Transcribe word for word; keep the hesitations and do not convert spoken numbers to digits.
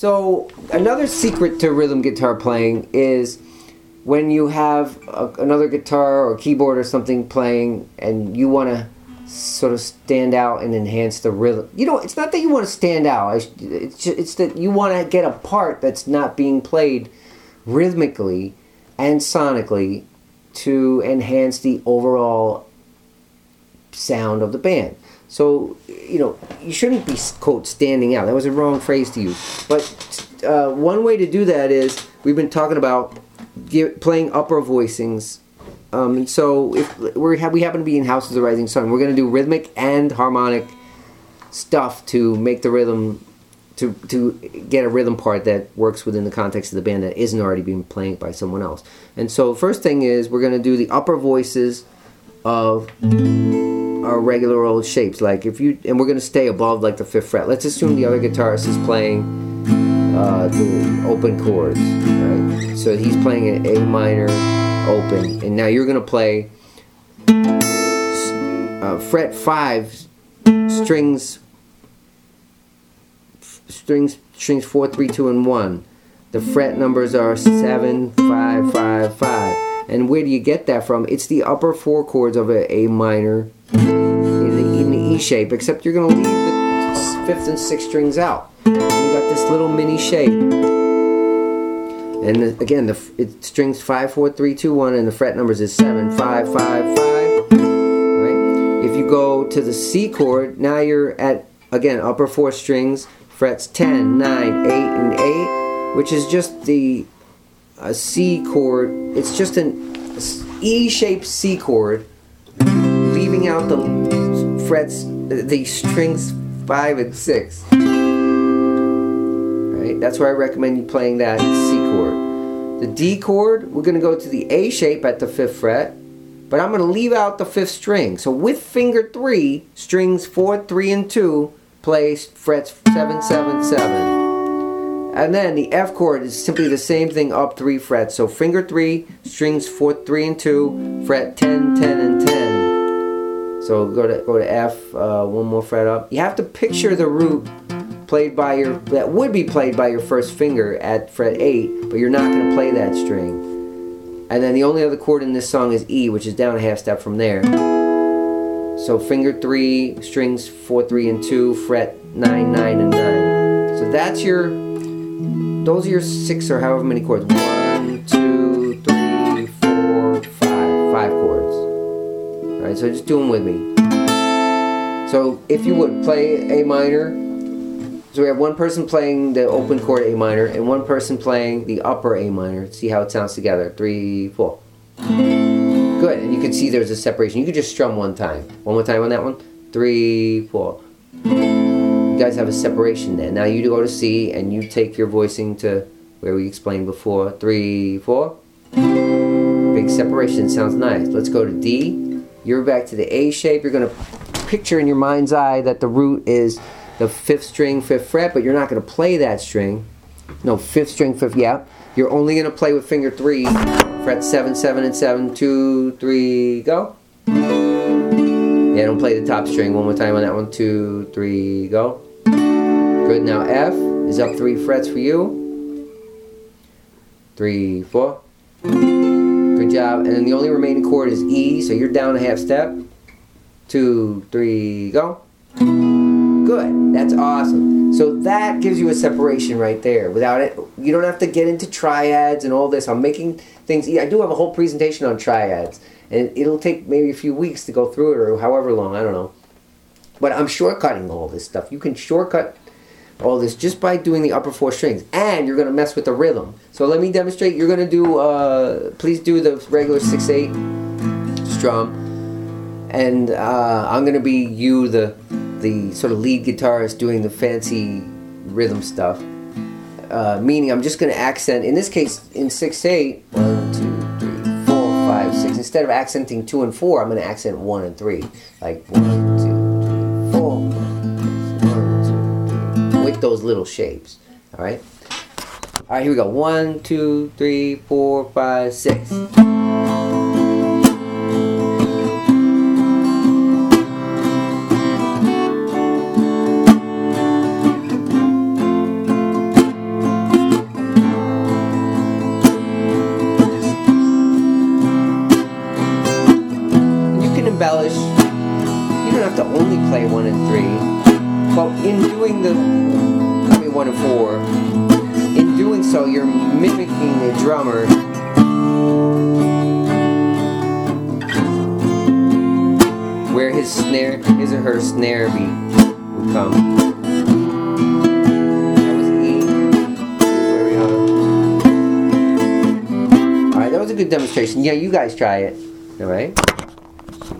So another secret to rhythm guitar playing is when you have a, another guitar or keyboard or something playing and you want to sort of stand out and enhance the rhythm. You know, it's not that you want to stand out. It's just, it's that you want to get a part that's not being played rhythmically and sonically to enhance the overall sound of the band. So, you know, you shouldn't be, quote, standing out. That was a wrong phrase to use. But uh, one way to do that is, we've been talking about give, playing upper voicings. Um, and so, if we're, we happen to be in House of the Rising Sun, we're going to do rhythmic and harmonic stuff to make the rhythm, to, to get a rhythm part that works within the context of the band that isn't already being played by someone else. And so, first thing is, we're going to do the upper voices of our regular old shapes, like if you, and we're going to stay above like the fifth fret. Let's assume the other guitarist is playing uh, the open chords, right? So he's playing an A minor open, and now you're going to play uh, fret five, strings, strings, strings four, three, two, and one. The fret numbers are seven, five, five, five. And where do you get that from? It's the upper four chords of an A minor in the, in the E shape, except you're going to leave the fifth and sixth strings out. And you got this little mini shape. And the, again, the it strings five, four, three, two, one, and the fret numbers is seven, five, five, five. Right? If you go to the C chord, now you're at, again, upper four strings, frets ten, nine, eight, and eight, which is just the a C chord. It's just an E-shaped C chord, leaving out the frets, the strings five and six. Right? That's why I recommend you playing that C chord. The D chord, we're going to go to the A shape at the fifth fret, but I'm going to leave out the fifth string. So with finger three, strings four, three, and two play frets seven, seven, seven. And then the F chord is simply the same thing up three frets. So finger three, strings four, three, and two, fret ten, ten, and ten. So go to go to F, uh, one more fret up. You have to picture the root played by your that would be played by your first finger at fret eight, but you're not going to play that string. And then the only other chord in this song is E, which is down a half step from there. So finger three, strings four, three, and two, fret nine, nine, and nine. So that's your. Those are your six or however many chords. One, two, three, four, five. Five chords. Alright, so just do them with me. So if you would play A minor. So we have one person playing the open chord A minor and one person playing the upper A minor. See how it sounds together. Three, four. Good, and you can see there's a separation. You can just strum one time. One more time on that one. Three, four. You guys have a separation there. Now you go to C and you take your voicing to where we explained before. Three, four. Big separation. Sounds nice. Let's go to D. You're back to the A shape. You're going to picture in your mind's eye that the root is the fifth string, fifth fret, but you're not going to play that string. No, fifth string, fifth, yeah. You're only going to play with finger three, fret seven, seven, and seven, two, three, go. Yeah, don't play the top string. One more time on that one. Two, three, go. Good. Now F is up three frets for you. Three, four. Good job. And then the only remaining chord is E, so you're down a half step. Two, three, go. Good. That's awesome. So that gives you a separation right there. Without it, you don't have to get into triads and all this. I'm making things. I do have a whole presentation on triads. And it'll take maybe a few weeks to go through it, or however long, I don't know. But I'm shortcutting all this stuff. You can shortcut all this just by doing the upper four strings. And you're going to mess with the rhythm. So let me demonstrate. You're going to do, uh, please do the regular six eight strum. And uh, I'm going to be you, the, the sort of lead guitarist, doing the fancy rhythm stuff. Uh, meaning I'm just going to accent, in this case, in six eight, one, two, five, six. Instead of accenting two and four, I'm going to accent one and three. Like one, two, three, four. One, two, three. With those little shapes. Alright? Alright, here we go. One, two, three, four, five, six. you don't have to only play one and three, but in doing the, I mean one and four, in doing so you're mimicking a drummer where his snare, his or her snare beat would come. That was E. Where we are. Alright, that was a good demonstration. Yeah, you guys try it. Alright?